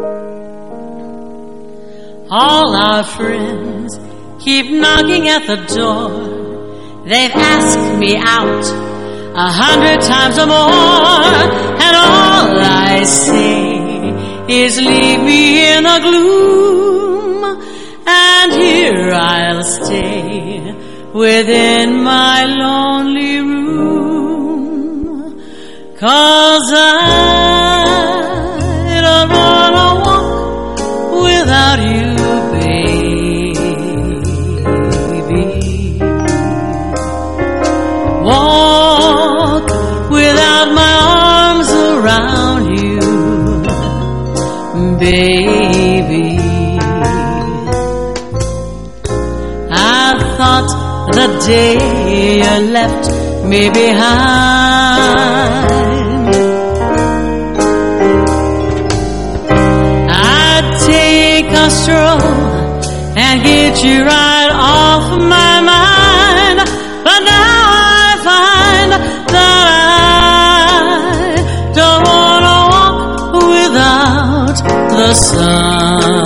All our friends keep knocking at the door. They've asked me out 100 times or more, and all I say is leave me in a gloom, and here I'll stay within my lonely room, 'cause I don't wanna walk without you, baby. Walk without my arms around you, baby. I thought the day you left me behind, I'd take a stroll and get you right off my mind. But now I find that I don't wanna walk without the sun.